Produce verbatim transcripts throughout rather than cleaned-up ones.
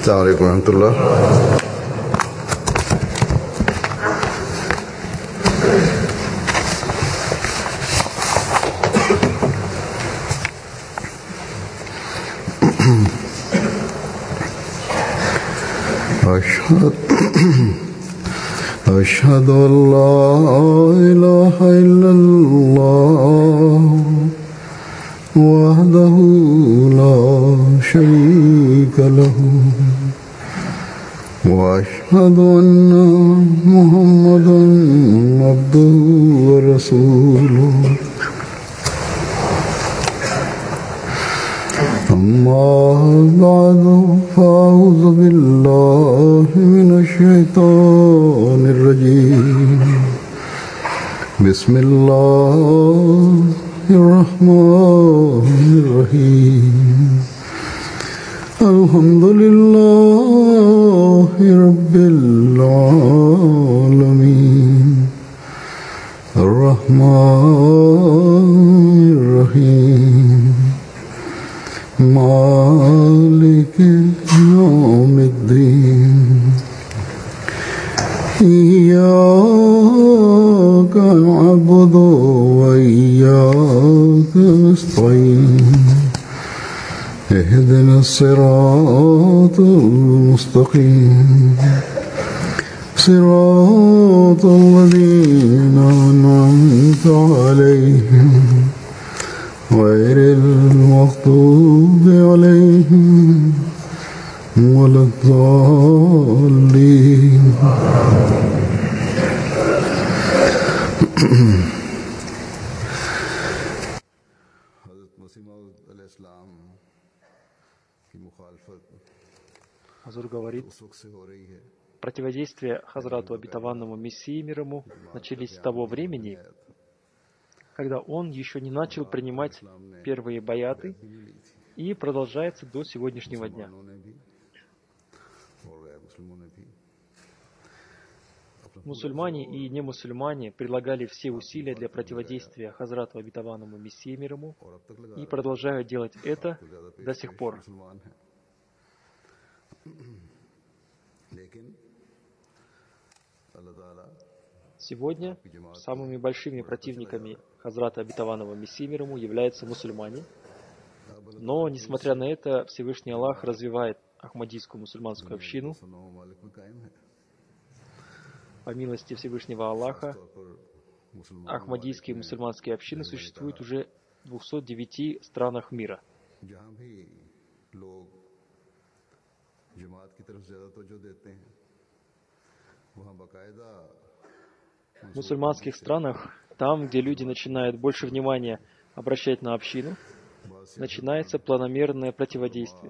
السلام عليكم ورحمة الله. أشهد أشهد أن لا إله إلا الله وحده لا شريك له وأشهد أن محمدا عبده ورسوله أما بعد فأعوذ بالله من الشيطان الرجيم بسم الله الرحمن الرحيم الحمد لله رب العالمين الرحمن الرحيم مالك يوم الدين إياك نعبد وإياك نستعين اهدنا الصراط المستقيم صراط الذين أنعمت عليهم غير المغضوب عليهم ولا الضالين. Хазур говорит, противодействие Хазрату обетованному Мессии мир ему начались с того времени, когда он еще не начал принимать первые баяты, и продолжается до сегодняшнего дня. Мусульмане и немусульмане прилагали все усилия для противодействия Хазрату обетованному Мессии мир ему и продолжают делать это до сих пор. Сегодня самыми большими противниками Хазрата обетованного Мессии мир ему являются мусульмане, но, несмотря на это, Всевышний Аллах развивает Ахмадийскую мусульманскую общину. По милости Всевышнего Аллаха, Ахмадийские мусульманские общины существуют уже в двухстах девяти странах мира. В мусульманских странах, там, где люди начинают больше внимания обращать на общину, начинается планомерное противодействие.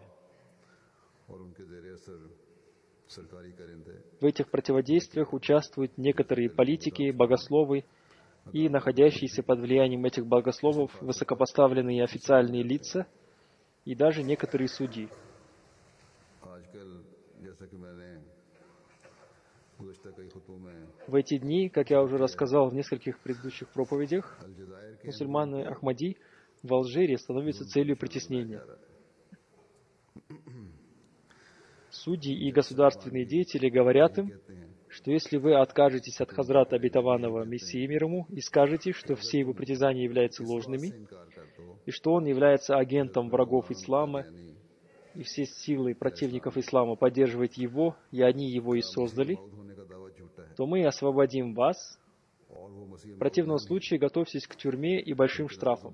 В этих противодействиях участвуют некоторые политики, богословы и находящиеся под влиянием этих богословов высокопоставленные официальные лица и даже некоторые судьи. В эти дни, как я уже рассказал в нескольких предыдущих проповедях, мусульманы Ахмади в Алжире становятся целью притеснения. Судьи и государственные деятели говорят им, что если вы откажетесь от Хазрата обетованного Мессии мир ему и скажете, что все его притязания являются ложными, и что он является агентом врагов ислама, и все силы противников ислама поддерживают его, и они его и создали, то мы освободим вас. В противном случае готовьтесь к тюрьме и большим штрафам.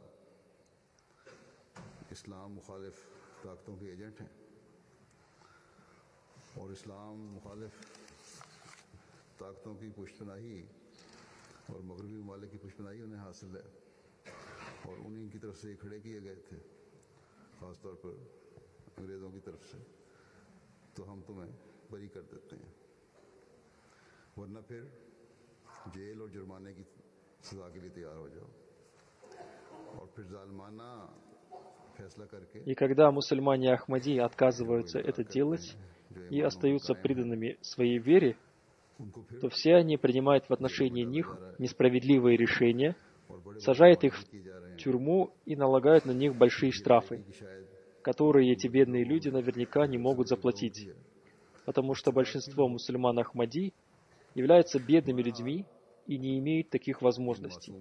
И когда мусульмане Ахмади отказываются это делать и остаются преданными своей вере, то все они принимают в отношении них несправедливые решения, сажают их в тюрьму и налагают на них большие штрафы. которые эти бедные люди наверняка не могут заплатить, потому что большинство мусульман Ахмади являются бедными людьми и не имеют таких возможностей.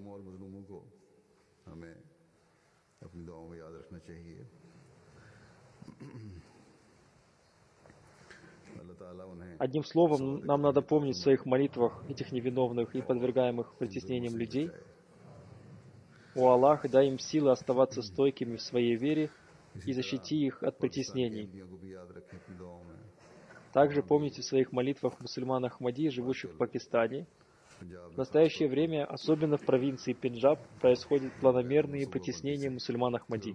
Одним словом, нам надо помнить в своих молитвах этих невиновных и подвергаемых притеснениям людей. О Аллах, дай им силы оставаться стойкими в своей вере и защити их от притеснений. Также помните в своих молитвах мусульман Ахмади, живущих в Пакистане. В настоящее время, особенно в провинции Пенджаб, происходят планомерные притеснения мусульман Ахмади.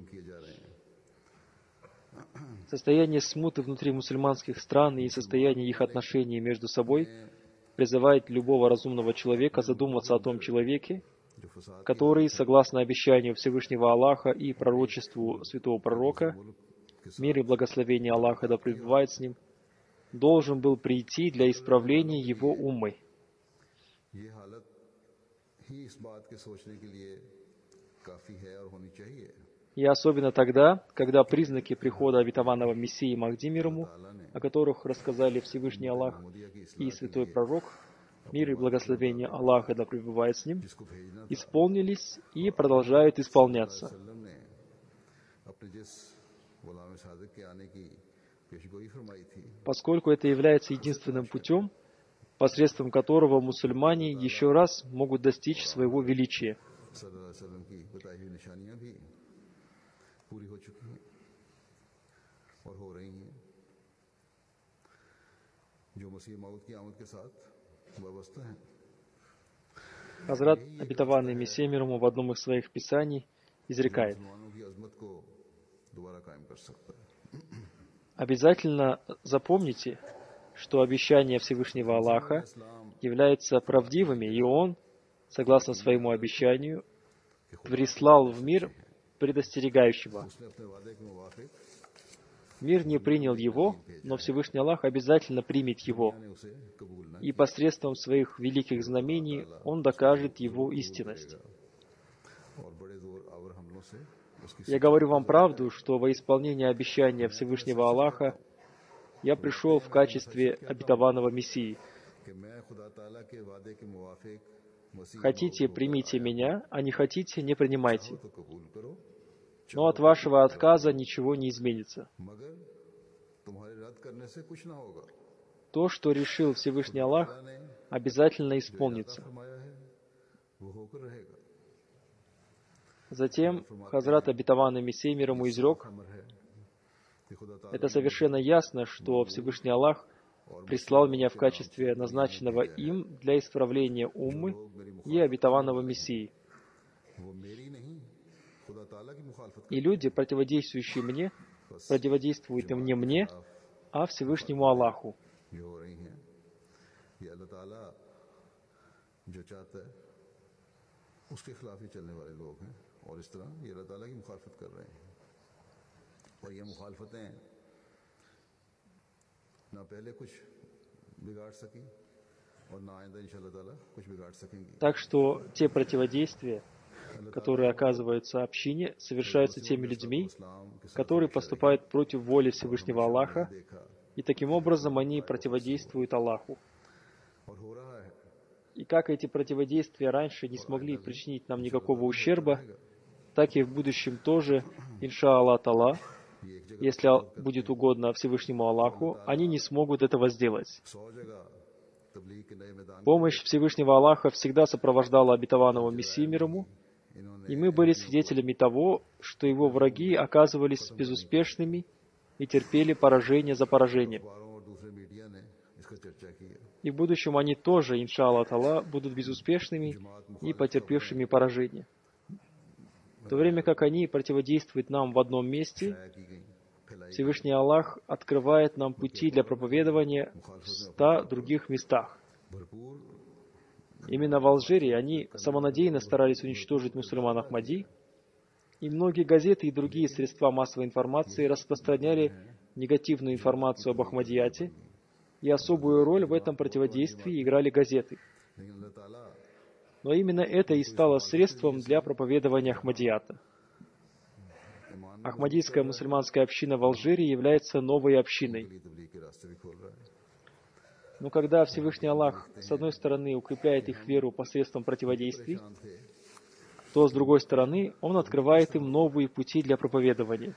Состояние смуты внутри мусульманских стран и состояние их отношений между собой призывает любого разумного человека задуматься о том человеке, который, согласно обещанию Всевышнего Аллаха и пророчеству святого пророка, мир и благословение Аллаха да пребывает с ним, должен был прийти для исправления его уммы. И особенно тогда, когда признаки прихода обетованного Мессии Махди мир ему, о которых рассказали Всевышний Аллах и святой пророк, мир и благословение Аллаха да пребывает с ним, исполнились и продолжают исполняться. Поскольку это является единственным путем, посредством которого мусульмане еще раз могут достичь своего величия. Хазрат, обетованный Мессия мир ему, в одном из своих писаний изрекает: обязательно запомните, что обещания Всевышнего Аллаха являются правдивыми, и Он, согласно своему обещанию, прислал в мир предостерегающего. Мир не принял его, но Всевышний Аллах обязательно примет его, и посредством своих великих знамений Он докажет его истинность. Я говорю вам правду, что во исполнение обещания Всевышнего Аллаха я пришел в качестве обетованного Мессии. Хотите, примите меня, а не хотите, не принимайте. Но от вашего отказа ничего не изменится. То, что решил Всевышний Аллах, обязательно исполнится. Затем Хазрат, обетованный Мессией мир ему, изрек: это совершенно ясно, что Всевышний Аллах прислал меня в качестве назначенного им для исправления уммы и обетованного Мессии. И люди, противодействующие мне, противодействуют не мне, а Всевышнему Аллаху. Так что те противодействия, которые оказываются общине, совершаются теми людьми, которые поступают против воли Всевышнего Аллаха, и таким образом они противодействуют Аллаху. И как эти противодействия раньше не смогли причинить нам никакого ущерба, так и в будущем тоже, инша Аллах Та'ала, если будет угодно Всевышнему Аллаху, они не смогут этого сделать. Помощь Всевышнего Аллаха всегда сопровождала обетованного Мессию мир ему, и мы были свидетелями того, что его враги оказывались безуспешными и терпели поражение за поражением. И в будущем они тоже, инша Аллах Та'ала, будут безуспешными и потерпевшими поражение. В то время как они противодействуют нам в одном месте, Всевышний Аллах открывает нам пути для проповедования в ста других местах. Именно в Алжире они самонадеянно старались уничтожить мусульман Ахмади, и многие газеты и другие средства массовой информации распространяли негативную информацию об Ахмадияте, и особую роль в этом противодействии играли газеты. Но именно это и стало средством для проповедования Ахмадията. Ахмадийская мусульманская община в Алжире является новой общиной. Но когда Всевышний Аллах, с одной стороны, укрепляет их веру посредством противодействий, то, с другой стороны, Он открывает им новые пути для проповедования.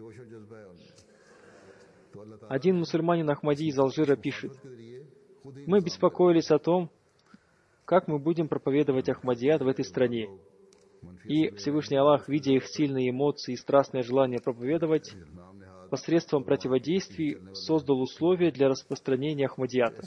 Один мусульманин Ахмади из Алжира пишет: «Мы беспокоились о том, как мы будем проповедовать Ахмадият в этой стране. И Всевышний Аллах, видя их сильные эмоции и страстное желание проповедовать, посредством противодействий создал условия для распространения Ахмадията».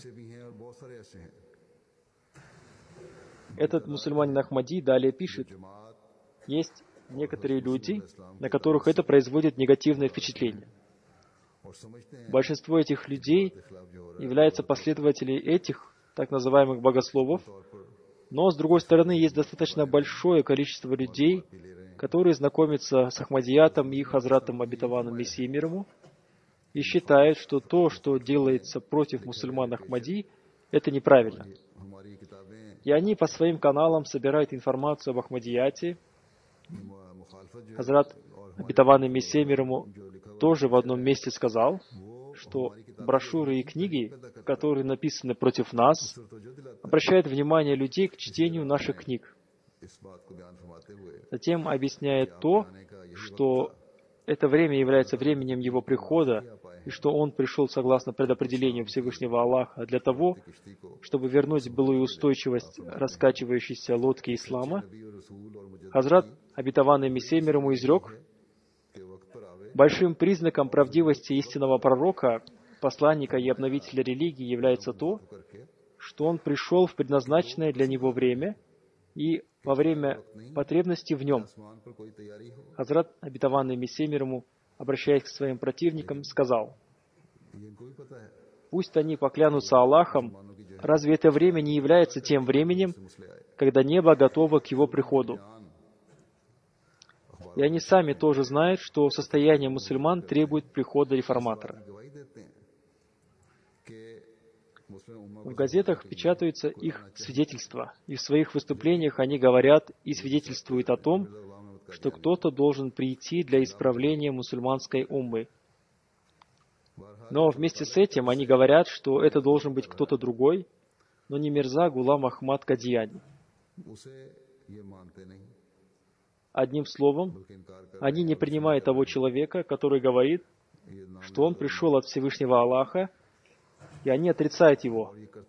Этот мусульманин Ахмади далее пишет: «Есть некоторые люди, на которых это производит негативное впечатление. Большинство этих людей являются последователями этих так называемых богословов, но, с другой стороны, есть достаточно большое количество людей, которые знакомятся с Ахмадиятом и Хазратом Обетованным Мессией мир ему и считают, что то, что делается против мусульман Ахмади, это неправильно. И они по своим каналам собирают информацию об Ахмадияте. Хазрат Обетованный Мессия мир ему тоже в одном месте сказал, что брошюры и книги, которые написаны против нас, обращают внимание людей к чтению наших книг. Затем объясняет то, что это время является временем Его прихода, и что Он пришел согласно предопределению Всевышнего Аллаха для того, чтобы вернуть былую устойчивость раскачивающейся лодки ислама. Хазрат Обетованный Мессия мир ему изрек: большим признаком правдивости истинного пророка, посланника и обновителя религии является то, что он пришел в предназначенное для него время и во время потребности в нем. Хазрат Обетованный Мессия мир ему, обращаясь к своим противникам, сказал: «Пусть они поклянутся Аллахом, разве это время не является тем временем, когда небо готово к его приходу?» И они сами тоже знают, что состояние мусульман требует прихода реформатора. В газетах печатаются их свидетельства, и в своих выступлениях они говорят и свидетельствуют о том, что кто-то должен прийти для исправления мусульманской уммы. Но вместе с этим они говорят, что это должен быть кто-то другой, но не Мирза Гулам Ахмад Кадияни. Одним словом, они не принимают того человека, который говорит, что он пришел от Всевышнего Аллаха, и они отрицают его.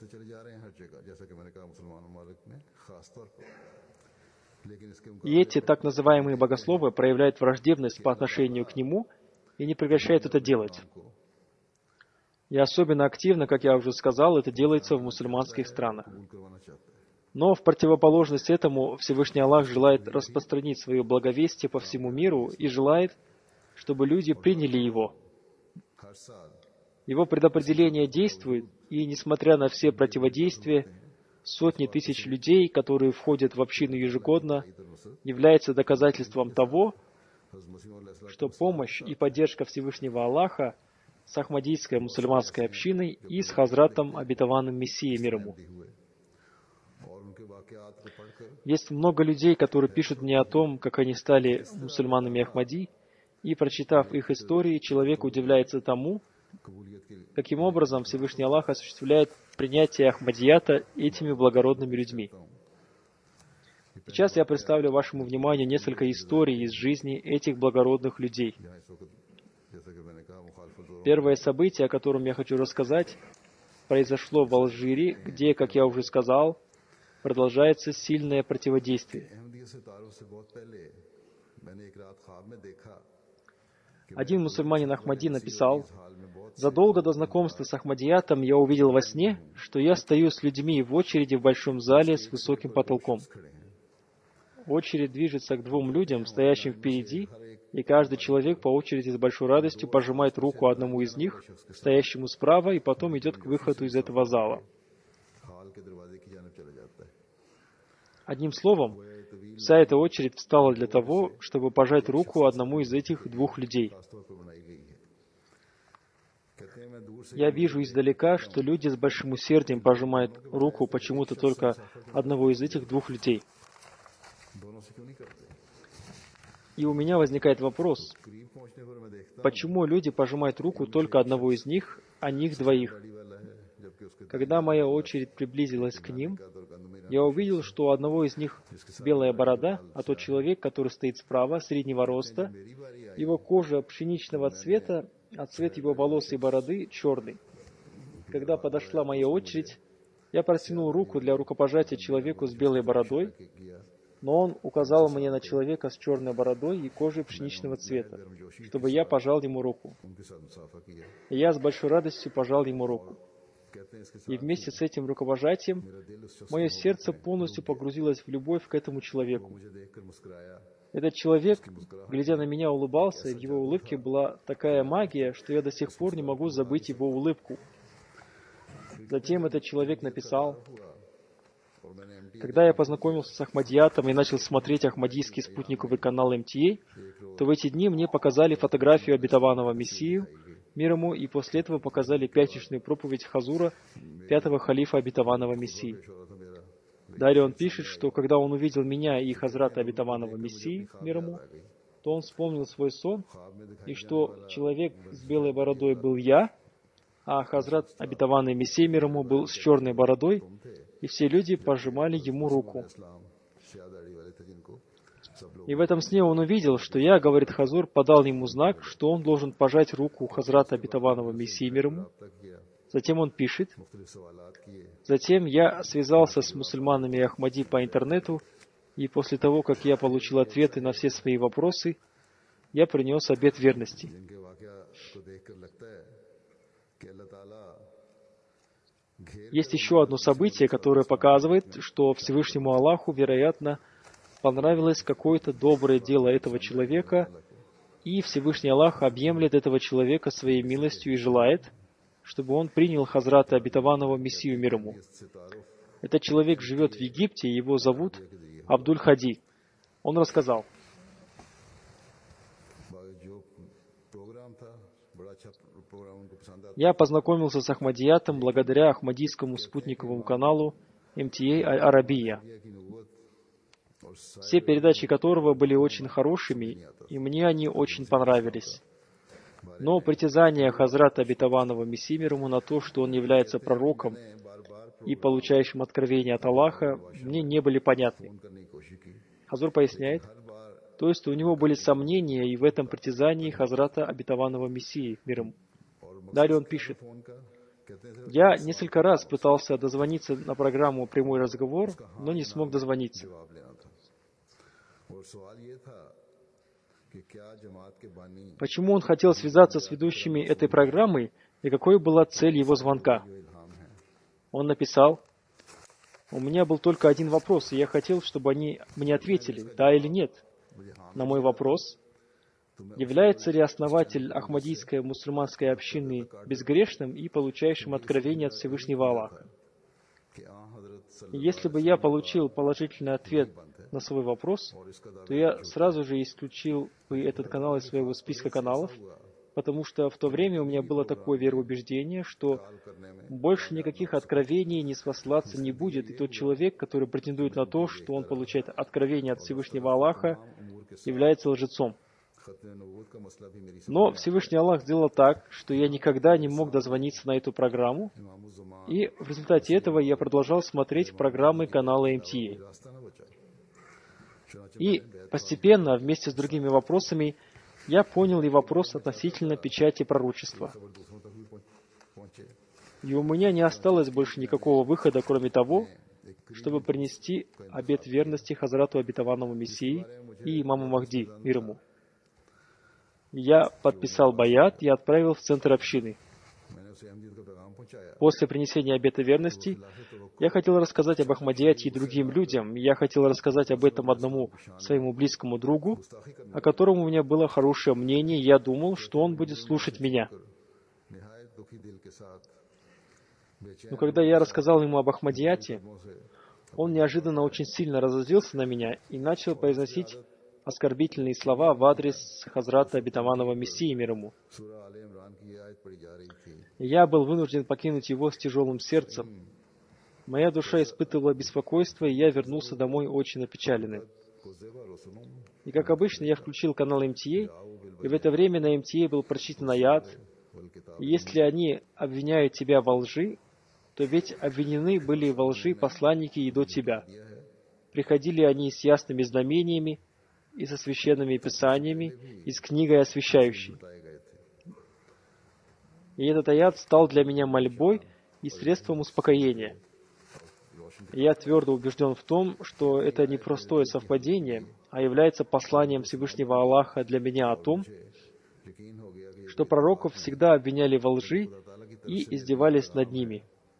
И эти так называемые богословы проявляют враждебность по отношению к нему и не прекращают это делать. И особенно активно, как я уже сказал, это делается в мусульманских странах. Но в противоположность этому Всевышний Аллах желает распространить свое благовестие по всему миру и желает, чтобы люди приняли его. Его предопределение действует, и, несмотря на все противодействия, сотни тысяч людей, которые входят в общину ежегодно, является доказательством того, что помощь и поддержка Всевышнего Аллаха с Ахмадийской мусульманской общиной и с Хазратом Обетованным Мессией мир ему. Есть много людей, которые пишут мне о том, как они стали мусульманами Ахмади, и, прочитав их истории, человек удивляется тому, каким образом Всевышний Аллах осуществляет принятие Ахмадията этими благородными людьми. Сейчас я представлю вашему вниманию несколько историй из жизни этих благородных людей. Первое событие, о котором я хочу рассказать, произошло в Алжире, где, как я уже сказал, продолжается сильное противодействие. Один мусульманин Ахмади написал: «Задолго до знакомства с Ахмадиятом я увидел во сне, что я стою с людьми в очереди в большом зале с высоким потолком. Очередь движется к двум людям, стоящим впереди, и каждый человек по очереди с большой радостью пожимает руку одному из них, стоящему справа, и потом идет к выходу из этого зала. Одним словом, вся эта очередь встала для того, чтобы пожать руку одному из этих двух людей. Я вижу издалека, что люди с большим усердием пожимают руку почему-то только одного из этих двух людей. И у меня возникает вопрос, почему люди пожимают руку только одного из них, а не их двоих? Когда моя очередь приблизилась к ним, я увидел, что у одного из них белая борода, а тот человек, который стоит справа, среднего роста, его кожа пшеничного цвета, а цвет его волос и бороды черный. Когда подошла моя очередь, я протянул руку для рукопожатия человеку с белой бородой, но он указал мне на человека с черной бородой и кожей пшеничного цвета, чтобы я пожал ему руку. И я с большой радостью пожал ему руку. И вместе с этим рукопожатием мое сердце полностью погрузилось в любовь к этому человеку. Этот человек, глядя на меня, улыбался, и в его улыбке была такая магия, что я до сих пор не могу забыть его улыбку. Затем этот человек написал: когда я познакомился с Ахмадиятом и начал смотреть ахмадийский спутниковый канал эм ти эй, то в эти дни мне показали фотографию обетованного Мессию, мир ему, и после этого показали пятничную проповедь Хазура, пятого халифа обетованного Мессии. Далее он пишет, что когда он увидел меня и Хазрата обетованного Мессии, мир ему, то он вспомнил свой сон, и что человек с белой бородой был я, а Хазрат обетованный Мессия, мир ему, был с черной бородой, и все люди пожимали ему руку. И в этом сне он увидел, что я, говорит Хазур, подал ему знак, что он должен пожать руку Хазрата обетованного Мессии, мир ему. Затем он пишет: затем я связался с мусульманами Ахмади по интернету, и после того, как я получил ответы на все свои вопросы, я принес обет верности. Есть еще одно событие, которое показывает, что Всевышнему Аллаху, вероятно, понравилось какое-то доброе дело этого человека, и Всевышний Аллах объемлет этого человека своей милостью и желает, чтобы он принял Хазрата обетованного Мессию, мир ему. Этот человек живет в Египте, его зовут Абдуль-Хади. Он рассказал: я познакомился с Ахмадиятом благодаря ахмадийскому спутниковому каналу эм ти эй Аль-Арабия, все передачи которого были очень хорошими, и мне они очень понравились. Но притязания Хазрата обетованного Мессии, мир ему, на то, что он является пророком и получающим откровение от Аллаха, мне не были понятны. Хазур поясняет, то есть у него были сомнения и в этом притязании Хазрата обетованного Мессии, мир ему. Далее он пишет: я несколько раз пытался дозвониться на программу «Прямой разговор», но не смог дозвониться. Почему он хотел связаться с ведущими этой программы и какой была цель его звонка? Он написал: у меня был только один вопрос, и я хотел, чтобы они мне ответили, да или нет, на мой вопрос: является ли основатель Ахмадийской мусульманской общины безгрешным и получающим откровение от Всевышнего Аллаха? И если бы я получил положительный ответ на свой вопрос, то я сразу же исключил бы этот канал из своего списка каналов, потому что в то время у меня было такое вероубеждение, что больше никаких откровений не спаслаться не будет, и тот человек, который претендует на то, что он получает откровение от Всевышнего Аллаха, является лжецом. Но Всевышний Аллах сделал так, что я никогда не мог дозвониться на эту программу, и в результате этого я продолжал смотреть программы канала эм ти эй. И постепенно, вместе с другими вопросами, я понял и вопрос относительно печати пророчества. И у меня не осталось больше никакого выхода, кроме того, чтобы принести обет верности Хазрату обетованному Мессии и имаму Махди, мир ему. Я подписал баят и отправил в центр общины. После принесения обета верности я хотел рассказать об Ахмадияте и другим людям. Я хотел рассказать об этом одному своему близкому другу, о котором у меня было хорошее мнение, и я думал, что он будет слушать меня. Но когда я рассказал ему об Ахмадияте, он неожиданно очень сильно разозлился на меня и начал произносить оскорбительные слова в адрес Хазрата обетованного Мессии, мир ему. Я был вынужден покинуть его с тяжелым сердцем. Моя душа испытывала беспокойство, и я вернулся домой очень опечаленным. И как обычно, я включил канал эм ти эй, и в это время на эм ти эй был прочитан аят: «И если они обвиняют тебя во лжи, то ведь обвинены были во лжи посланники и до тебя. Приходили они с ясными знамениями и со священными писаниями, и с книгой освящающей». И этот аят стал для меня мольбой и средством успокоения. И я твердо убежден в том, что это не простое совпадение, а является посланием Всевышнего Аллаха для меня о том, что пророков всегда обвиняли во лжи и издевались над ними.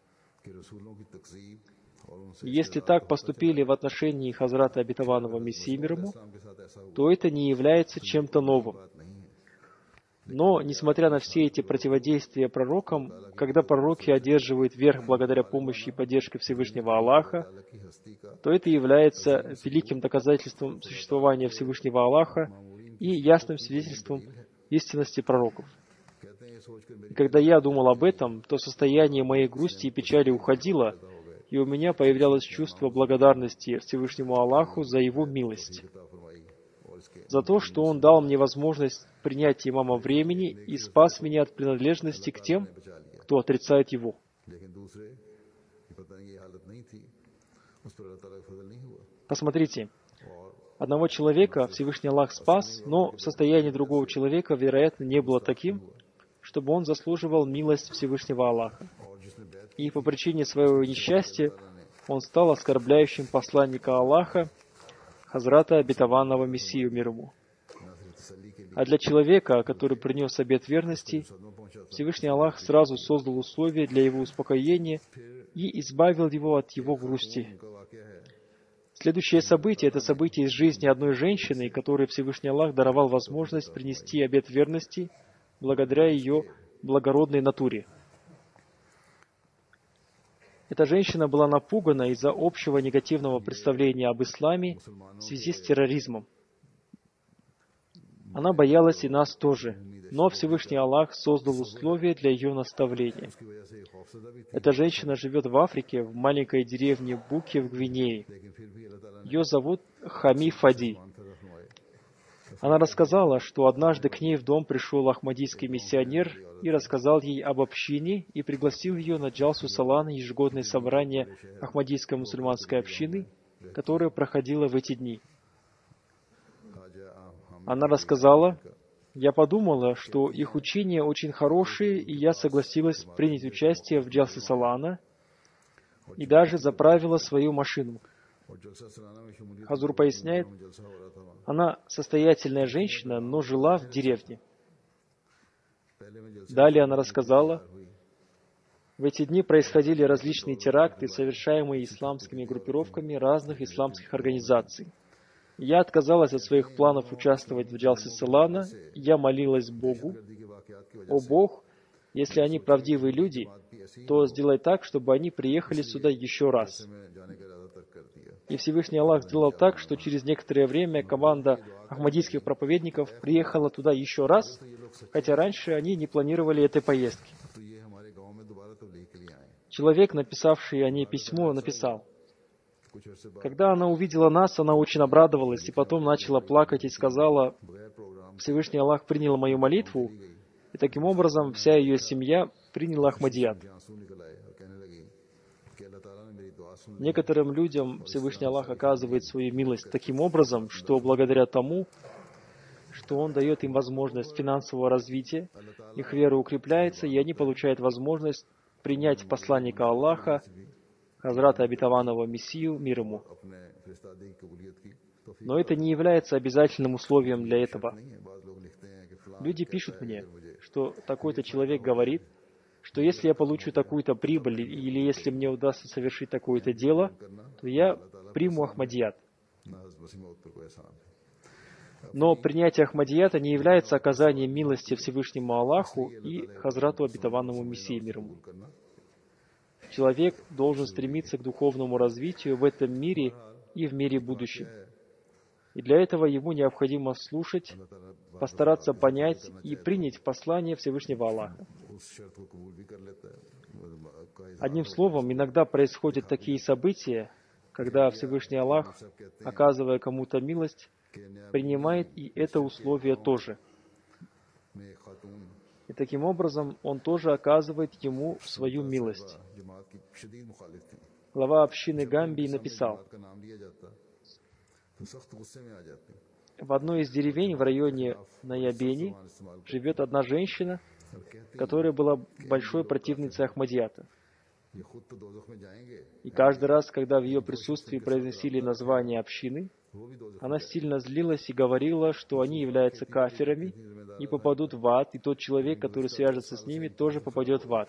И если так поступили в отношении Хазрата Обетованного Мессии мир ему, то это не является чем-то новым. Но, несмотря на все эти противодействия пророкам, когда пророки одерживают верх благодаря помощи и поддержке Всевышнего Аллаха, то это является великим доказательством существования Всевышнего Аллаха и ясным свидетельством истинности пророков. И когда я думал об этом, то состояние моей грусти и печали уходило, и у меня появлялось чувство благодарности Всевышнему Аллаху за Его милость, за то, что Он дал мне возможность принять имама времени и спас меня от принадлежности к тем, кто отрицает Его. Посмотрите, одного человека Всевышний Аллах спас, но состояние другого человека, вероятно, не было таким, чтобы он заслуживал милость Всевышнего Аллаха. И по причине своего несчастья он стал оскорбляющим посланника Аллаха, Хазрата Обетованного Мессию мир ему. А для человека, который принес обет верности, Всевышний Аллах сразу создал условия для его успокоения и избавил его от его грусти. Следующее событие — это событие из жизни одной женщины, которой Всевышний Аллах даровал возможность принести обет верности благодаря ее благородной натуре. Эта женщина была напугана из-за общего негативного представления об исламе в связи с терроризмом. Она боялась и нас тоже, но Всевышний Аллах создал условия для ее наставления. Эта женщина живет в Африке, в маленькой деревне Буки в Гвинее. Ее зовут Хами Фади. Она рассказала, что однажды к ней в дом пришел ахмадийский миссионер и рассказал ей об общине и пригласил ее на Джалсу Салана, ежегодное собрание ахмадийской мусульманской общины, которое проходило в эти дни. Она рассказала: «Я подумала, что их учения очень хорошие, и я согласилась принять участие в Джалсе Салана и даже заправила свою машину». Хазур поясняет, она состоятельная женщина, но жила в деревне. Далее она рассказала, в эти дни происходили различные теракты, совершаемые исламскими группировками разных исламских организаций. Я отказалась от своих планов участвовать в Джалсе Салана, я молилась Богу: «О Бог, если они правдивые люди, то сделай так, чтобы они приехали сюда еще раз». И Всевышний Аллах сделал так, что через некоторое время команда ахмадийских проповедников приехала туда еще раз, хотя раньше они не планировали этой поездки. Человек, написавший о ней письмо, написал: «Когда она увидела нас, она очень обрадовалась и потом начала плакать и сказала: Всевышний Аллах принял мою молитву, и таким образом вся ее семья приняла Ахмадият». Некоторым людям Всевышний Аллах оказывает свою милость таким образом, что благодаря тому, что Он дает им возможность финансового развития, их вера укрепляется, и они получают возможность принять посланника Аллаха, Хазрата Обетованного Мессию мир ему. Но это не является обязательным условием для этого. Люди пишут мне, что такой-то человек говорит, что если я получу такую-то прибыль, или если мне удастся совершить такое-то дело, то я приму Ахмадият. Но принятие Ахмадията не является оказанием милости Всевышнему Аллаху и Хазрату Обетованному Мессии мир ему. Человек должен стремиться к духовному развитию в этом мире и в мире будущем. И для этого ему необходимо слушать, постараться понять и принять послание Всевышнего Аллаха. Одним словом, иногда происходят такие события, когда Всевышний Аллах, оказывая кому-то милость, принимает и это условие тоже. И таким образом Он тоже оказывает ему свою милость. Глава общины Гамбии написал: в одной из деревень в районе Наябени живет одна женщина, которая была большой противницей Ахмадията. И каждый раз, когда в ее присутствии произносили название общины, она сильно злилась и говорила, что они являются кафирами и попадут в ад, и тот человек, который свяжется с ними, тоже попадет в ад.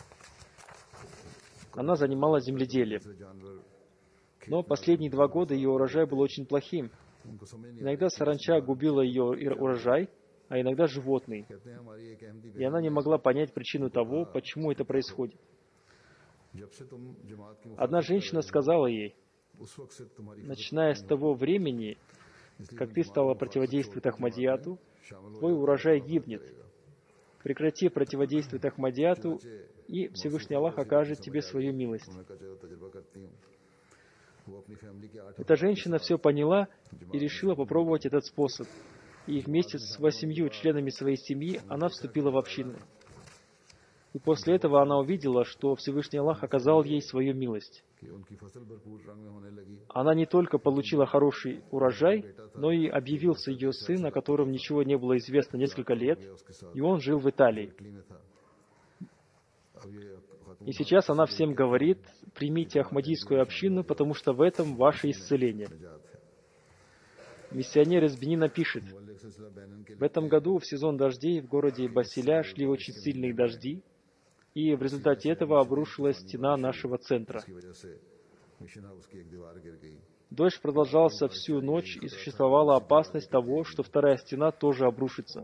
Она занималась земледелием. Но последние два года ее урожай был очень плохим. Иногда саранча губила ее урожай, а иногда животные. И она не могла понять причину того, почему это происходит. Одна женщина сказала ей: начиная с того времени, как ты стала противодействовать Ахмадияту, твой урожай гибнет. Прекрати противодействовать Ахмадияту, и Всевышний Аллах окажет тебе свою милость. Эта женщина все поняла и решила попробовать этот способ. И вместе с восемью членами своей семьи она вступила в общину. И после этого она увидела, что Всевышний Аллах оказал ей свою милость. Она не только получила хороший урожай, но и объявился ее сын, о котором ничего не было известно несколько лет, и он жил в Италии. И сейчас она всем говорит: примите Ахмадийскую общину, потому что в этом ваше исцеление. Миссионер из Бенина пишет: в этом году в сезон дождей в городе Басиля шли очень сильные дожди, и в результате этого обрушилась стена нашего центра. Дождь продолжался всю ночь, и существовала опасность того, что вторая стена тоже обрушится.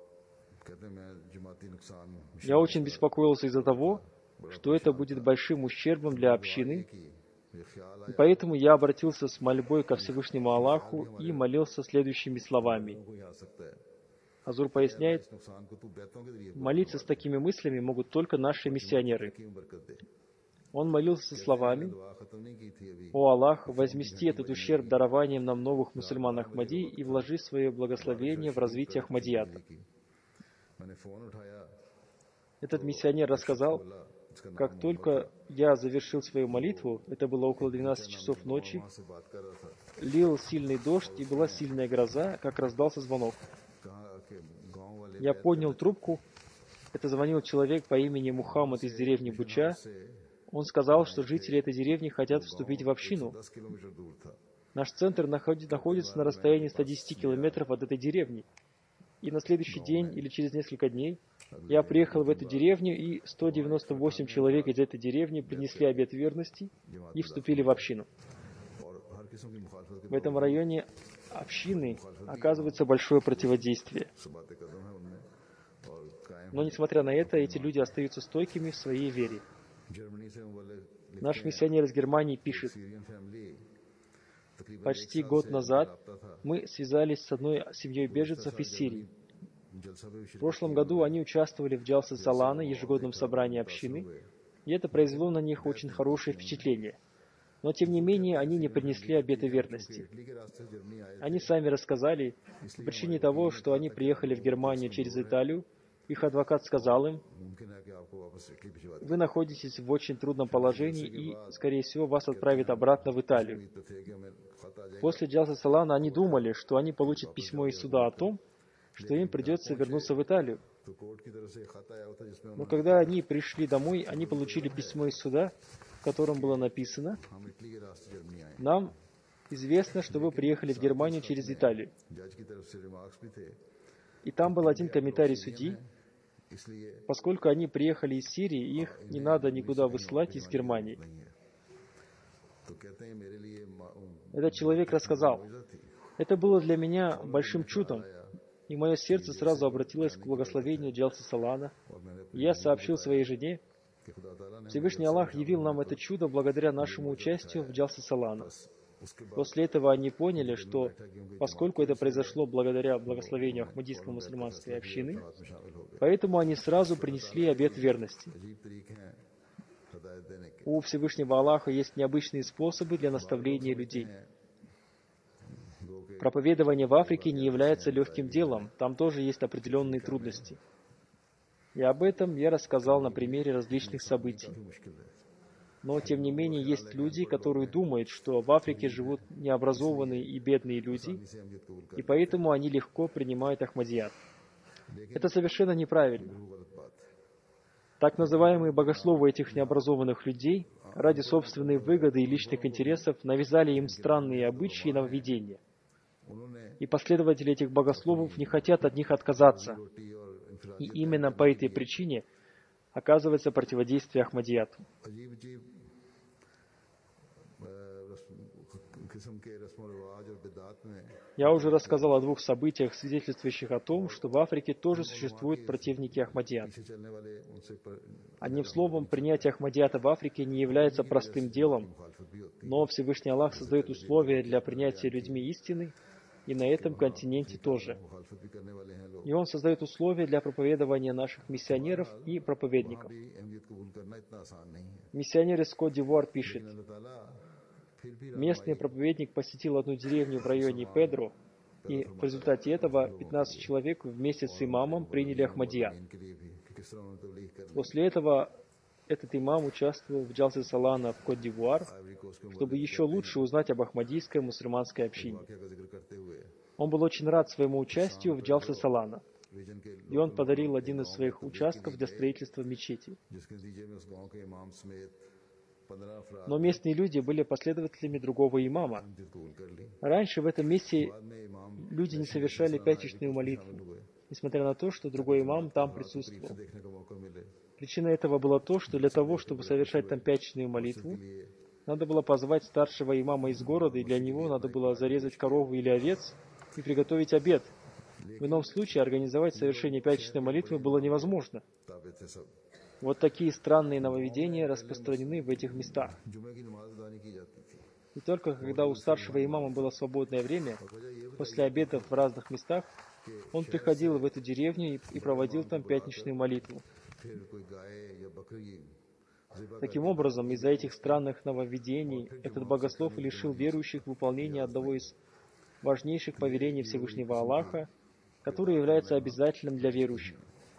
Я очень беспокоился из-за того, что это будет большим ущербом для общины, и поэтому я обратился с мольбой ко Всевышнему Аллаху и молился следующими словами. Азур поясняет: молиться с такими мыслями могут только наши миссионеры. Он молился словами: «О Аллах, возмести этот ущерб дарованием нам новых мусульман Ахмади и вложи свое благословение в развитие Ахмадията». Этот миссионер рассказал: как только я завершил свою молитву, это было около двенадцати часов ночи, лил сильный дождь и была сильная гроза, как раздался звонок. Я поднял трубку. Это звонил человек по имени Мухаммад из деревни Буча. Он сказал, что жители этой деревни хотят вступить в общину. Наш центр находится на расстоянии ста десяти километров от этой деревни. И на следующий день или через несколько дней я приехал в эту деревню, и сто девяносто восемь человек из этой деревни принесли обет верности и вступили в общину. В этом районе общины оказывается большое противодействие. Но, несмотря на это, эти люди остаются стойкими в своей вере. Наш миссионер из Германии пишет: почти год назад мы связались с одной семьей беженцев из Сирии. В прошлом году они участвовали в Джалса Салана, ежегодном собрании общины, и это произвело на них очень хорошее впечатление. Но, тем не менее, они не принесли обета верности. Они сами рассказали, по причине того, что они приехали в Германию через Италию, их адвокат сказал им: вы находитесь в очень трудном положении, и, скорее всего, вас отправят обратно в Италию. После Джалса Салана они думали, что они получат письмо из суда о том, что им придется вернуться в Италию. Но когда они пришли домой, они получили письмо из суда, в котором было написано: нам известно, что вы приехали в Германию через Италию. И там был один комментарий судьи: поскольку они приехали из Сирии, их не надо никуда высылать из Германии. Этот человек рассказал: это было для меня большим чудом, и мое сердце сразу обратилось к благословению Джалса Салана. И я сообщил своей жене: Всевышний Аллах явил нам это чудо благодаря нашему участию в Джалса Салана. После этого они поняли, что поскольку это произошло благодаря благословению Ахмадийской мусульманской общины, поэтому они сразу принесли обет верности. У Всевышнего Аллаха есть необычные способы для наставления людей. Проповедование в Африке не является легким делом, там тоже есть определенные трудности. И об этом я рассказал на примере различных событий. Но, тем не менее, есть люди, которые думают, что в Африке живут необразованные и бедные люди, и поэтому они легко принимают Ахмадият. Это совершенно неправильно. Так называемые богословы этих необразованных людей ради собственной выгоды и личных интересов навязали им странные обычаи и нововведения. И последователи этих богословов не хотят от них отказаться. И именно по этой причине оказывается противодействие Ахмадияту. Я уже рассказал о двух событиях, свидетельствующих о том, что в Африке тоже существуют противники Ахмадията. Одним словом, принятие Ахмадията в Африке не является простым делом, но Всевышний Аллах создает условия для принятия людьми истины, и на этом континенте тоже. И Он создает условия для проповедования наших миссионеров и проповедников. Миссионер из Кот-д'Ивуар пишет: местный проповедник посетил одну деревню в районе Педро, и в результате этого пятнадцать человек вместе с имамом приняли Ахмадия. После этого этот имам участвовал в Джалсе Салана в Кот-д'Ивуар, чтобы еще лучше узнать об ахмадийской мусульманской общине. Он был очень рад своему участию в Джалсе Салана, и он подарил один из своих участков для строительства мечети. Но местные люди были последователями другого имама. Раньше в этом месте люди не совершали пятничную молитву, несмотря на то, что другой имам там присутствовал. Причина этого была то, что для того, чтобы совершать там пятничную молитву, надо было позвать старшего имама из города, и для него надо было зарезать корову или овец и приготовить обед. В ином случае организовать совершение пятничной молитвы было невозможно. Вот такие странные нововведения распространены в этих местах. И только когда у старшего имама было свободное время, после обедов в разных местах, он приходил в эту деревню и проводил там пятничную молитву. Таким образом, из-за этих странных нововведений этот богослов лишил верующих выполнения одного из важнейших повелений Всевышнего Аллаха, который является обязательным для верующих.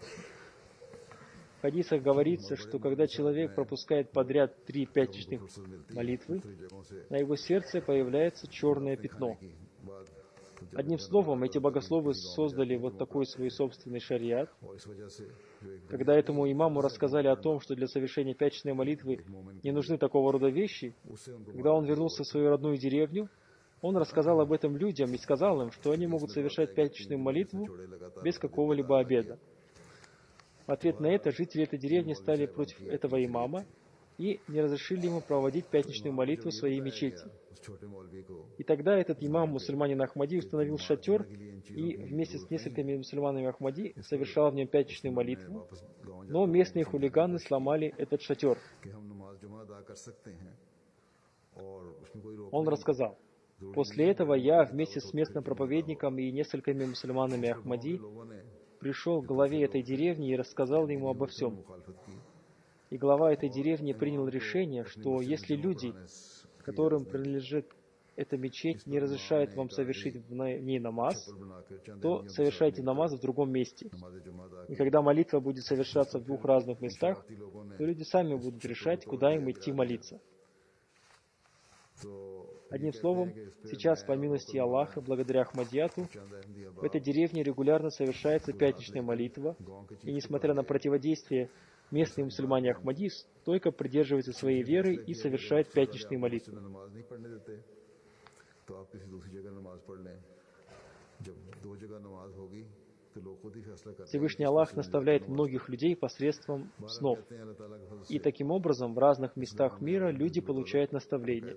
В хадисах говорится, что когда человек пропускает подряд три пятничных молитвы, на его сердце появляется черное пятно. Одним словом, эти богословы создали вот такой свой собственный шариат. Когда этому имаму рассказали о том, что для совершения пятничной молитвы не нужны такого рода вещи, когда он вернулся в свою родную деревню, он рассказал об этом людям и сказал им, что они могут совершать пятничную молитву без какого-либо обеда. В ответ на это жители этой деревни стали против этого имама и не разрешили ему проводить пятничную молитву в своей мечети. И тогда этот имам, мусульманин Ахмади, установил шатер и вместе с несколькими мусульманами Ахмади совершал в нем пятничную молитву, но местные хулиганы сломали этот шатер. Он рассказал: после этого я вместе с местным проповедником и несколькими мусульманами Ахмади пришел к главе этой деревни и рассказал ему обо всем. И глава этой деревни принял решение, что если люди, которым принадлежит эта мечеть, не разрешают вам совершить в ней намаз, то совершайте намаз в другом месте. И когда молитва будет совершаться в двух разных местах, то люди сами будут решать, куда им идти молиться. Одним словом, сейчас, по милости Аллаха, благодаря Ахмадияту, в этой деревне регулярно совершается пятничная молитва, и несмотря на противодействие, местные мусульмане Ахмади стойко придерживаются своей веры и совершают пятничные молитвы. Всевышний Аллах наставляет многих людей посредством снов. И таким образом в разных местах мира люди получают наставления.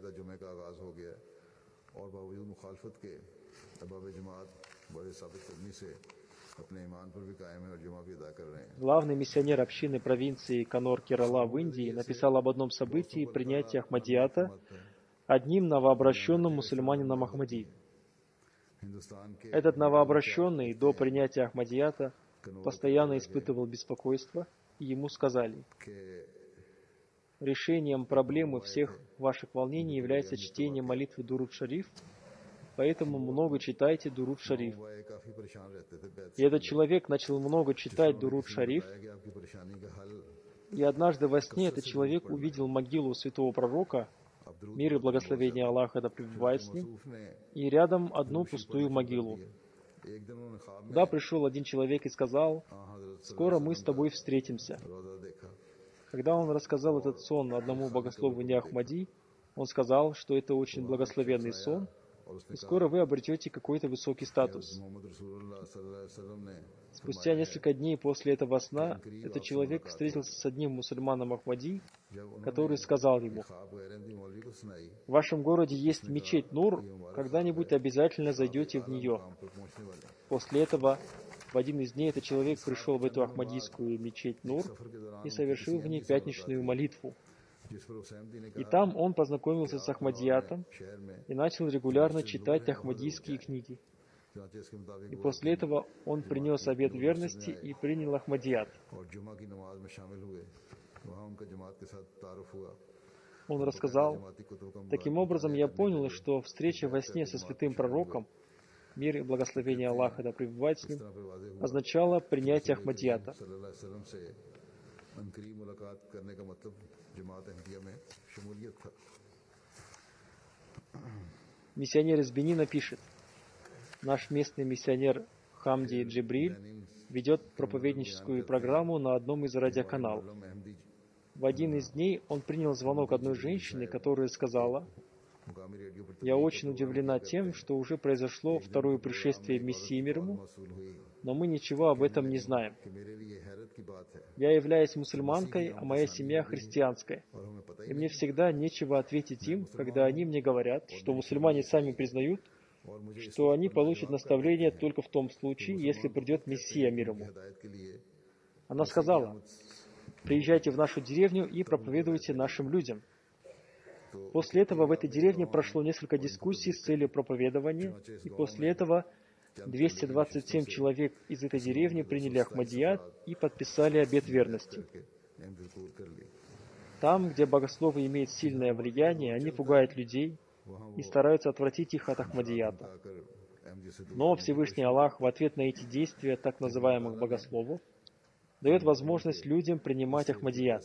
Главный миссионер общины провинции Канор-Керала в Индии написал об одном событии принятия Ахмадията одним новообращенным мусульманином Ахмади. Этот новообращенный до принятия Ахмадията постоянно испытывал беспокойство, и ему сказали: решением проблемы всех ваших волнений является чтение молитвы Дуруд Шариф, поэтому много читайте Дуруд Шариф. И этот человек начал много читать Дуруд Шариф, и однажды во сне этот человек увидел могилу святого пророка, мир и благословение Аллаха да пребывает с ним, и рядом одну пустую могилу. Туда пришел один человек и сказал: «Скоро мы с тобой встретимся». Когда он рассказал этот сон одному богослову Ахмади, он сказал, что это очень благословенный сон, и скоро вы обретете какой-то высокий статус. Спустя несколько дней после этого сна, этот человек встретился с одним мусульманом Ахмади, который сказал ему: «В вашем городе есть мечеть Нур, когда-нибудь обязательно зайдете в нее». После этого, в один из дней, этот человек пришел в эту ахмадийскую мечеть Нур и совершил в ней пятничную молитву. И там он познакомился с Ахмадиятом и начал регулярно читать ахмадийские книги. И после этого он принес обет верности и принял Ахмадият. Он рассказал: «Таким образом, я понял, что встреча во сне со святым пророком, мир и благословение Аллаха да пребывает с ним, означала принятие Ахмадията». Миссионер из Бенина пишет: «Наш местный миссионер Хамди Джибриль ведет проповедническую программу на одном из радиоканалов. В один из дней он принял звонок одной женщины, которая сказала: «Я очень удивлена тем, что уже произошло второе пришествие Мессии мир ему, но мы ничего об этом не знаем. Я являюсь мусульманкой, а моя семья христианская, и мне всегда нечего ответить им, когда они мне говорят, что мусульмане сами признают, что они получат наставление только в том случае, если придет Мессия мир ему». Она сказала: «Приезжайте в нашу деревню и проповедуйте нашим людям». После этого в этой деревне прошло несколько дискуссий с целью проповедования, и после этого двести двадцать семь человек из этой деревни приняли Ахмадият и подписали обет верности. Там, где богословы имеют сильное влияние, они пугают людей и стараются отвратить их от Ахмадията. Но Всевышний Аллах в ответ на эти действия так называемых богословов дает возможность людям принимать Ахмадият.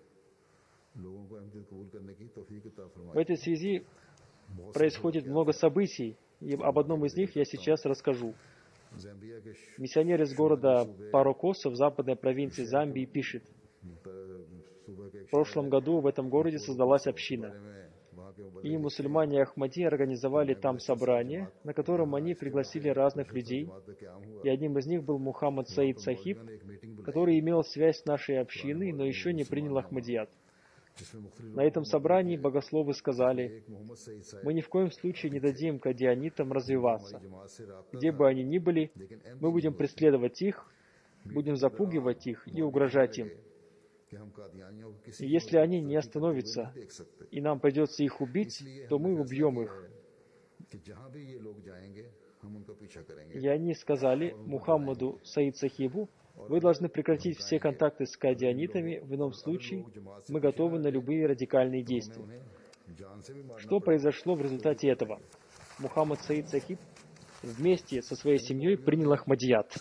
В этой связи происходит много событий, и об одном из них я сейчас расскажу. Миссионер из города Парокосо в западной провинции Замбии пишет: «В прошлом году в этом городе создалась община, и мусульмане Ахмади организовали там собрание, на котором они пригласили разных людей, и одним из них был Мухаммад Саид Сахиб, который имел связь с нашей общиной, но еще не принял Ахмадият. На этом собрании богословы сказали: мы ни в коем случае не дадим кадианитам развиваться. Где бы они ни были, мы будем преследовать их, будем запугивать их и угрожать им. И если они не остановятся, и нам придется их убить, то мы убьем их». И они сказали Мухаммаду Саид Сахибу: «Вы должны прекратить все контакты с кадианитами, в ином случае мы готовы на любые радикальные действия». Что произошло в результате этого? Мухаммад Саид Сахиб вместе со своей семьей принял Ахмадият.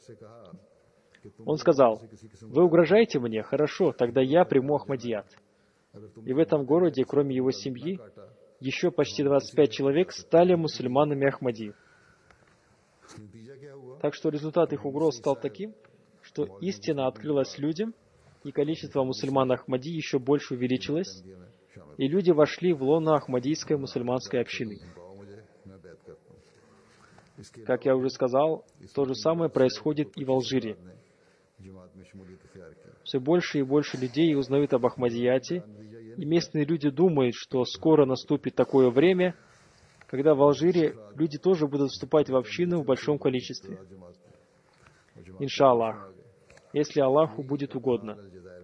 Он сказал: «Вы угрожаете мне? Хорошо, тогда я приму Ахмадият». И в этом городе, кроме его семьи, еще почти двадцать пять человек стали мусульманами Ахмади. Так что результат их угроз стал таким, что истина открылась людям, и количество мусульман Ахмади еще больше увеличилось, и люди вошли в лоно Ахмадийской мусульманской общины. Как я уже сказал, то же самое происходит и в Алжире. Все больше и больше людей узнают об Ахмадияте, и местные люди думают, что скоро наступит такое время, когда в Алжире люди тоже будут вступать в общину в большом количестве. Иншаллах, если Аллаху будет угодно.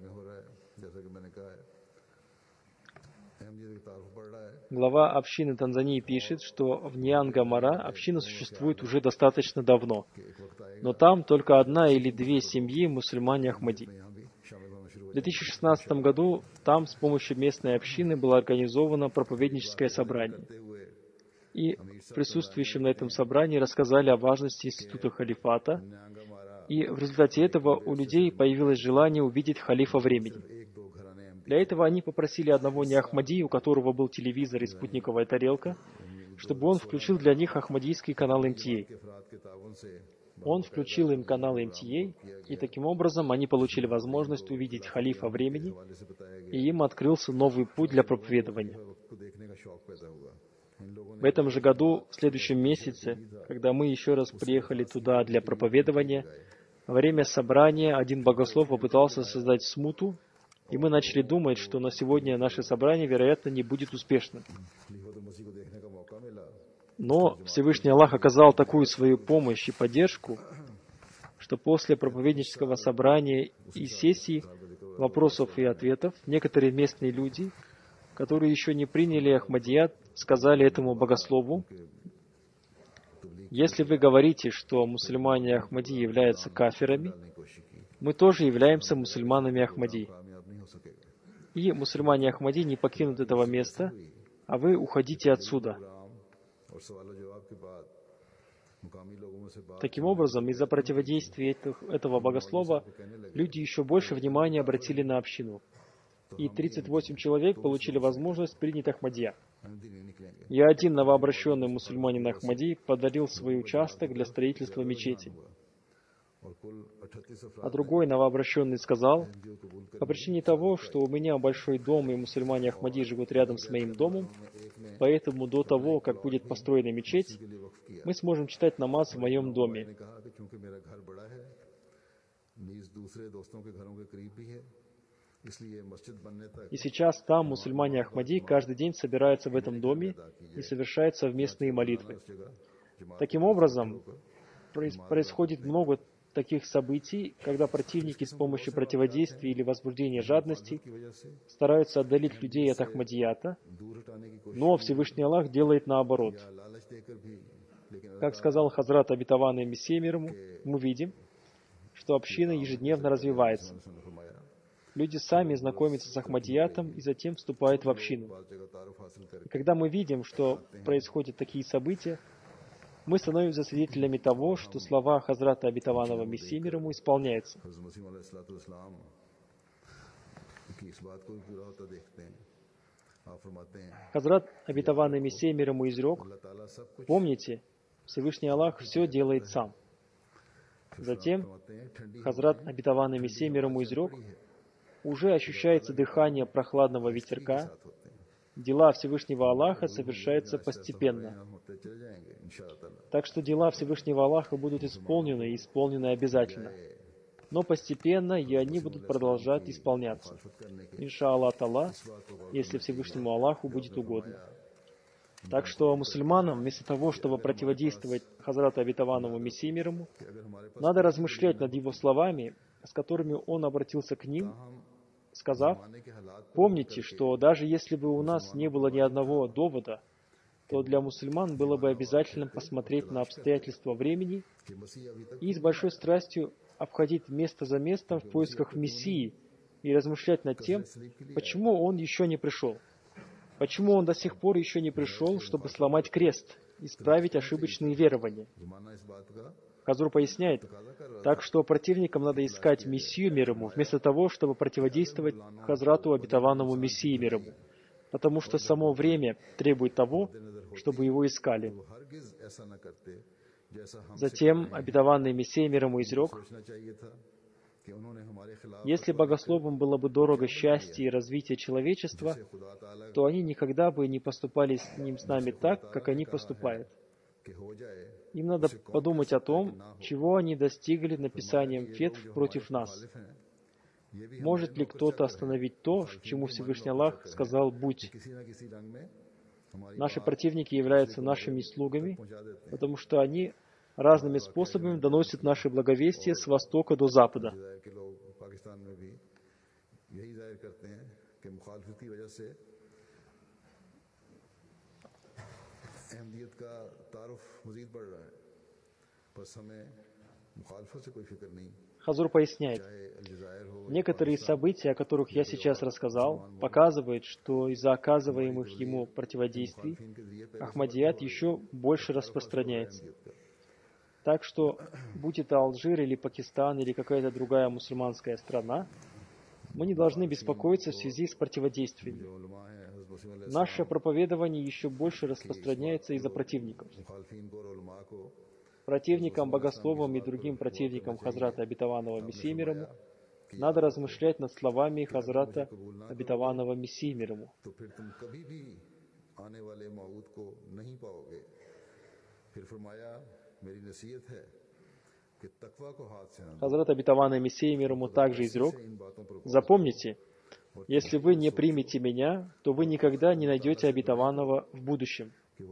Глава общины Танзании пишет, что в Ньянгамара община существует уже достаточно давно, но там только одна или две семьи мусульмане Ахмади. В две тысячи шестнадцатом году там с помощью местной общины было организовано проповедническое собрание. И присутствующим на этом собрании рассказали о важности института халифата, и в результате этого у людей появилось желание увидеть халифа времени. Для этого они попросили одного неахмади, у которого был телевизор и спутниковая тарелка, чтобы он включил для них ахмадийский канал эм ти эй. Он включил им канал эм ти эй, и таким образом они получили возможность увидеть халифа времени, и им открылся новый путь для проповедования. В этом же году, в следующем месяце, когда мы еще раз приехали туда для проповедования, во время собрания один богослов попытался создать смуту, и мы начали думать, что на сегодня наше собрание, вероятно, не будет успешным. Но Всевышний Аллах оказал такую свою помощь и поддержку, что после проповеднического собрания и сессий вопросов и ответов некоторые местные люди, которые еще не приняли Ахмадият, сказали этому богослову: если вы говорите, что мусульмане Ахмади являются кафирами, мы тоже являемся мусульманами Ахмади. И мусульмане Ахмади не покинут этого места, а вы уходите отсюда. Таким образом, из-за противодействия этого богослова люди еще больше внимания обратили на общину. И тридцать восемь человек получили возможность принять Ахмадия. И один новообращенный мусульманин Ахмади подарил свой участок для строительства мечети. А другой новообращенный сказал: по причине того, что у меня большой дом и мусульмане Ахмади живут рядом с моим домом, поэтому до того, как будет построена мечеть, мы сможем читать намаз в моем доме. И сейчас там мусульмане Ахмади каждый день собираются в этом доме и совершают совместные молитвы. Таким образом, происходит много таких событий, когда противники с помощью противодействия или возбуждения жадности стараются отдалить людей от Ахмадията, но Всевышний Аллах делает наоборот. Как сказал Хазрат обетованный Мессия мир ему, мы видим, что община ежедневно развивается. Люди сами знакомятся с Ахмадиятом и затем вступают в общину. И когда мы видим, что происходят такие события, мы становимся свидетелями того, что слова Хазрата обетованного Мессии мир ему исполняются. Хазрат обетованный Мессия мир ему изрек: помните, Всевышний Аллах все делает сам. Затем Хазрат обетованный Мессия мир ему изрек: уже ощущается дыхание прохладного ветерка, дела Всевышнего Аллаха совершаются постепенно. Так что дела Всевышнего Аллаха будут исполнены и исполнены обязательно. Но постепенно и они будут продолжать исполняться. Инша Аллах Та'ала, если Всевышнему Аллаху будет угодно. Так что мусульманам, вместо того, чтобы противодействовать Хазрату обетованному Мессии мир ему, надо размышлять над его словами, с которыми он обратился к ним, сказав: помните, что даже если бы у нас не было ни одного довода, то для мусульман было бы обязательным посмотреть на обстоятельства времени и с большой страстью обходить место за местом в поисках Мессии и размышлять над тем, почему он еще не пришел. Почему он до сих пор еще не пришел, чтобы сломать крест, исправить ошибочные верования? Хазур поясняет: так что противникам надо искать Мессию мир ему, вместо того, чтобы противодействовать Хазрату обетованному Мессии мир ему, потому что само время требует того, чтобы его искали. Затем обетованный Мессия мир ему изрек: если богословам было бы дорого счастье и развитие человечества, то они никогда бы не поступали с ним с нами так, как они поступают. Им надо подумать о том, чего они достигли написанием фетв против нас. Может ли кто-то остановить то, чему Всевышний Аллах сказал «будь»? Наши противники являются нашими слугами, потому что они разными способами доносят наши благовестия с востока до запада. Хазур поясняет, некоторые события, о которых я сейчас рассказал, показывают, что из-за оказываемых ему противодействий Ахмадият еще больше распространяется. Так что, будь это Алжир или Пакистан или какая-то другая мусульманская страна, мы не должны беспокоиться в связи с противодействиями. Наше проповедование еще больше распространяется из-за противников. Противникам, богословам и другим противникам Хазрата Обетованного Мессии мир ему надо размышлять над словами Хазрата Обетованного Мессии мир ему. Хазрат Обетованный Мессия мир ему также изрек: запомните, если вы не примете меня, то вы никогда не найдете Обетованного в будущем.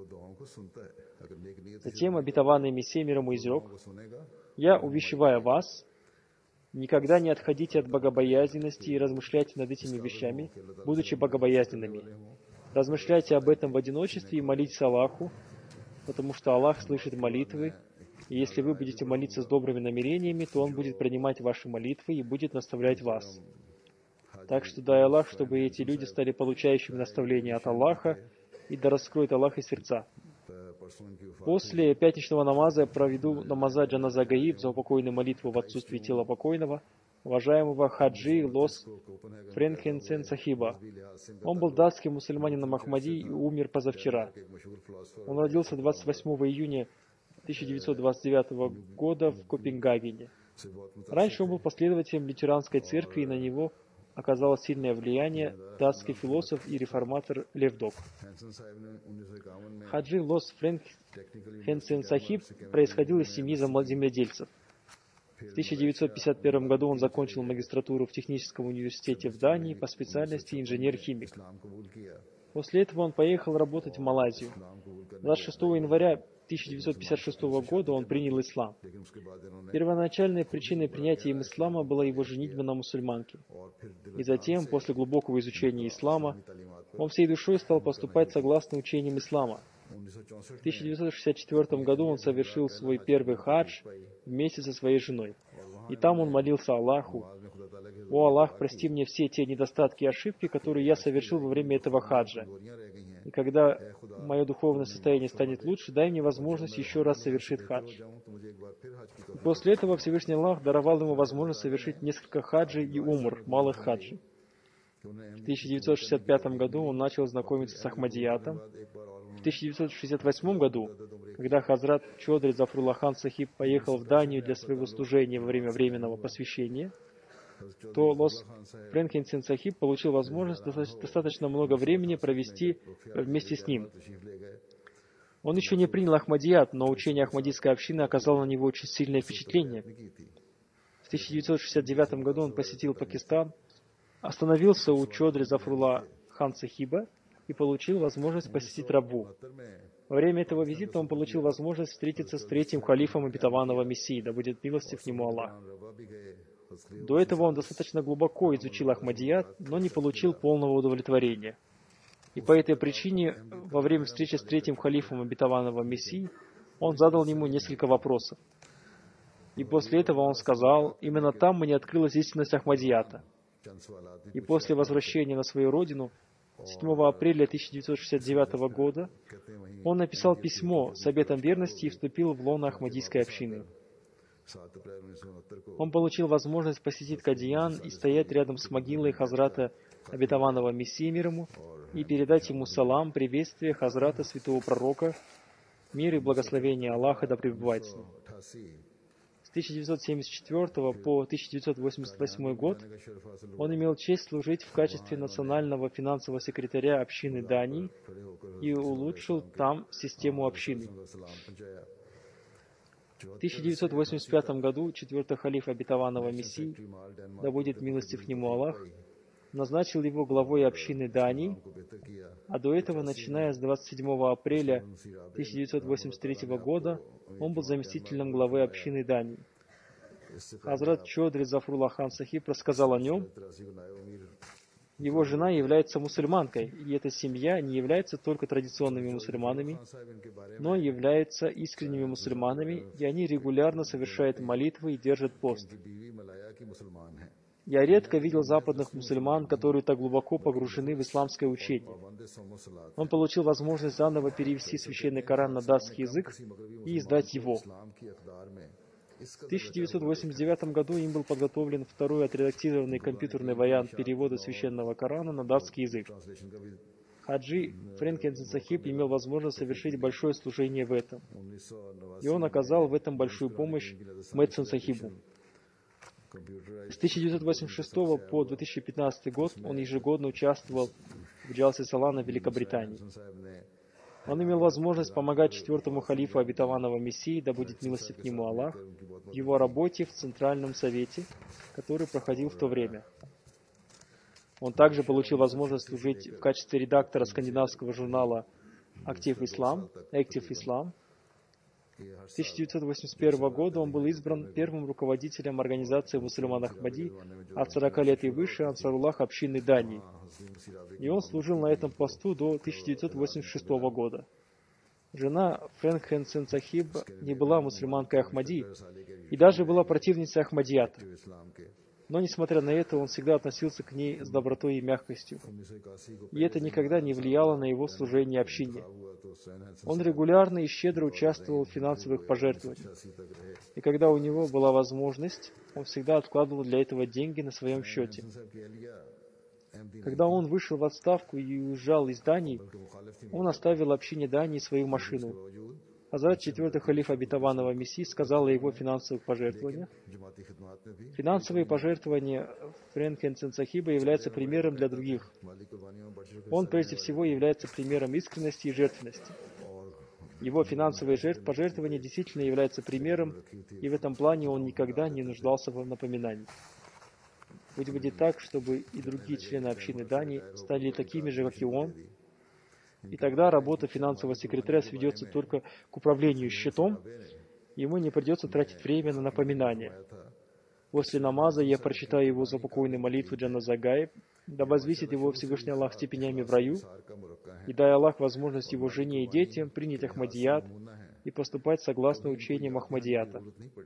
Затем Обетованный Мессия мир ему изрек: я увещеваю вас, никогда не отходите от богобоязненности и размышляйте над этими вещами, будучи богобоязненными. Размышляйте об этом в одиночестве и молитесь Аллаху, потому что Аллах слышит молитвы, и если вы будете молиться с добрыми намерениями, то Он будет принимать ваши молитвы и будет наставлять вас. Так что дай Аллах, чтобы эти люди стали получающими наставления от Аллаха, и да раскроет Аллах их сердца. После пятничного намаза я проведу намаза Джаназа Гаиб за упокойную молитву в отсутствии тела покойного, уважаемого Хаджи Лос Френхенсен Сахиба. Он был датским мусульманином Ахмади и умер позавчера. Он родился двадцать восьмого июня тысяча девятьсот двадцать девятого года в Копенгагене. Раньше он был последователем лютеранской церкви, и на него оказало сильное влияние датский философ и реформатор Лев Док. Хаджи Лос Френхенсен Сахиб происходил из семьи земледельцев. В тысяча девятьсот пятьдесят первом году он закончил магистратуру в техническом университете в Дании по специальности инженер-химик. После этого он поехал работать в Малайзию. двадцать шестого января тысяча девятьсот пятьдесят шестого года он принял ислам. Первоначальной причиной принятия им ислама была его женитьба на мусульманке. И затем, после глубокого изучения ислама, он всей душой стал поступать согласно учениям ислама. В тысяча девятьсот шестьдесят четвёртом году он совершил свой первый хадж вместе со своей женой. И там он молился Аллаху: «О Аллах, прости мне все те недостатки и ошибки, которые я совершил во время этого хаджа. И когда мое духовное состояние станет лучше, дай мне возможность еще раз совершить хадж». И после этого Всевышний Аллах даровал ему возможность совершить несколько хаджей и умр, малых хаджей. В тысяча девятьсот шестьдесят пятом году он начал знакомиться с Ахмадиятом. В тысяча девятьсот шестьдесят восьмом году, когда Хазрат Чодри Зафруллахан Сахиб поехал в Данию для своего служения во время временного посвящения, то Лос Френхенсен Сахиб получил возможность достаточно много времени провести вместе с ним. Он еще не принял Ахмадият, но учение Ахмадийской общины оказало на него очень сильное впечатление. В тысяча девятьсот шестьдесят девятом году он посетил Пакистан, остановился у Чодри Зафрулла хан Сахиба и получил возможность посетить Раббу. Во время этого визита он получил возможность встретиться с третьим халифом Обетованного Мессии, да будет милостив к нему Аллах. До этого он достаточно глубоко изучил Ахмадият, но не получил полного удовлетворения. И по этой причине, во время встречи с третьим халифом Обетованного Мессии, он задал ему несколько вопросов. И после этого он сказал: именно там мне открылась истинность Ахмадията. И после возвращения на свою родину, седьмого апреля тысяча девятьсот шестьдесят девятого года, он написал письмо с обетом верности и вступил в лоно Ахмадийской общины. Он получил возможность посетить Кадиян и стоять рядом с могилой Хазрата Обетованного Мессии мир ему и передать ему салам, приветствие Хазрата Святого Пророка, мир и благословение Аллаха да пребывает с ним. С тысяча девятьсот семьдесят четвёртого по тысяча девятьсот восемьдесят восьмой год он имел честь служить в качестве национального финансового секретаря общины Дании и улучшил там систему общины. В тысяча девятьсот восемьдесят пятом году четвертый халиф Обетованного Мессии, да будет милостив к нему Аллах, назначил его главой общины Дании, а до этого, начиная с двадцать седьмого апреля тысяча девятьсот восемьдесят третьего года, он был заместителем главы общины Дании. Хазрат Чодри Зафрулла хан Сахиб рассказал о нем. Его жена является мусульманкой, и эта семья не является только традиционными мусульманами, но является искренними мусульманами, и они регулярно совершают молитвы и держат пост. Я редко видел западных мусульман, которые так глубоко погружены в исламское учение. Он получил возможность заново перевести священный Коран на датский язык и издать его. В тысяча девятьсот восемьдесят девятом году им был подготовлен второй отредактированный компьютерный вариант перевода священного Корана на датский язык. Хаджи Фрэнк Сахиб имел возможность совершить большое служение в этом, и он оказал в этом большую помощь Мэтсен Сахибу. С тысяча девятьсот восемьдесят шестого по две тысячи пятнадцатый год он ежегодно участвовал в Джалсе Салана в Великобритании. Он имел возможность помогать четвертому халифу обетованного Мессии, да будет милостив к нему Аллах, в его работе в Центральном Совете, который проходил в то время. Он также получил возможность служить в качестве редактора скандинавского журнала Active Islam, Active Islam. С тысяча девятьсот восемьдесят первого года он был избран первым руководителем организации мусульман Ахмади от сорока лет и выше Ансаруллах общины Дании. И он служил на этом посту до тысяча девятьсот восемьдесят шестого года. Жена Фрэнк Хэнсен Сахиб не была мусульманкой Ахмади и даже была противницей Ахмадията. Но, несмотря на это, он всегда относился к ней с добротой и мягкостью. И это никогда не влияло на его служение общине. Он регулярно и щедро участвовал в финансовых пожертвованиях. И когда у него была возможность, он всегда откладывал для этого деньги на своем счете. Когда он вышел в отставку и уезжал из Дании, он оставил общине Дании свою машину. Хазрат четвертый халиф обетованного Мессии сказал о его финансовых пожертвованиях. Финансовые пожертвования Фрэнк Хэнсен Сахиба являются примером для других. Он прежде всего является примером искренности и жертвенности. Его финансовые пожертвования действительно являются примером, и в этом плане он никогда не нуждался в напоминании. Пусть будет так, чтобы и другие члены общины Дании стали такими же, как и он, и тогда работа финансового секретаря сведется только к управлению счетом, ему не придется тратить время на напоминания. После намаза я прочитаю его заупокойную молитву Джаназа Гаиб, да возвысит его Всевышний Аллах степенями в раю, и дай Аллах возможность его жене и детям принять Ахмадият и поступать согласно учениям Ахмадията.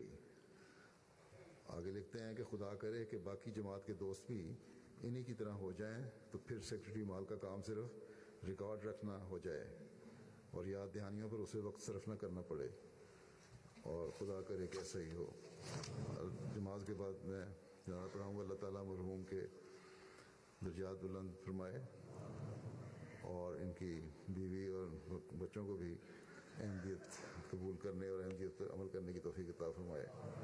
Record रखना हो जाए और याद दहानियों पर उसे वक्त सर्फ न करना पड़े और खुदा करे कि ऐसा ही हो। नमाज के बाद मैं ज़्यादा पढ़ाऊँगा, अल्लाह ताला मरहूम के दर्जात बुलंद फरमाए और इनकी बीवी और बच्चों को भी अहमियत कबूल करने और अहमियत पर अमल करने की तौफीक अता फरमाए।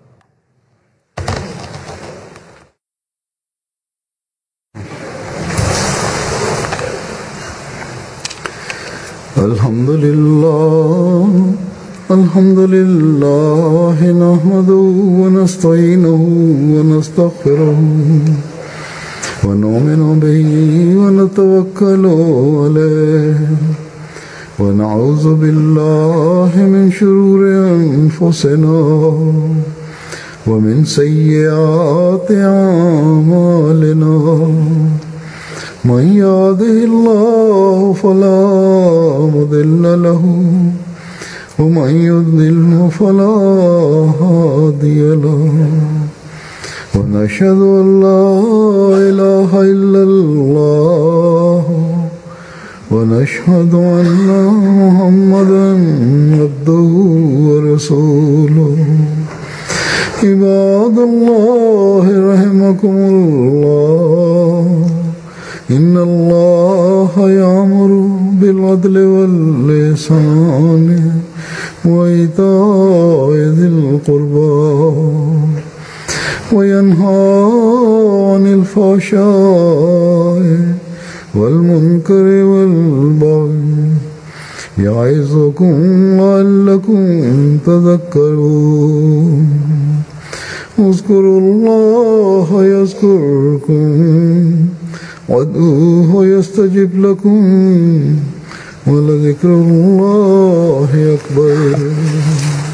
الحمد لله الحمد لله نحمده ونستعينه ونستغفره ونؤمن به ونتوكل عليه ونعوذ بالله من شرور أنفسنا ومن سيئات أعمالنا من يهده الله فلا مضل له ومن يضلل فلا هادي له ونشهد أن لا إله إلا الله ونشهد أن محمدا عبده ورسوله عباد الله رحمكم الله إن الله يأمر بالعدل والإحسان وإيتاء ذي القربى وينهى عن الفحشاء والمنكر والبغي يعظكم لعلكم تذكرون اذكروا الله يذكركم وادعوه يستجب لكم ولذكر الله أكبر.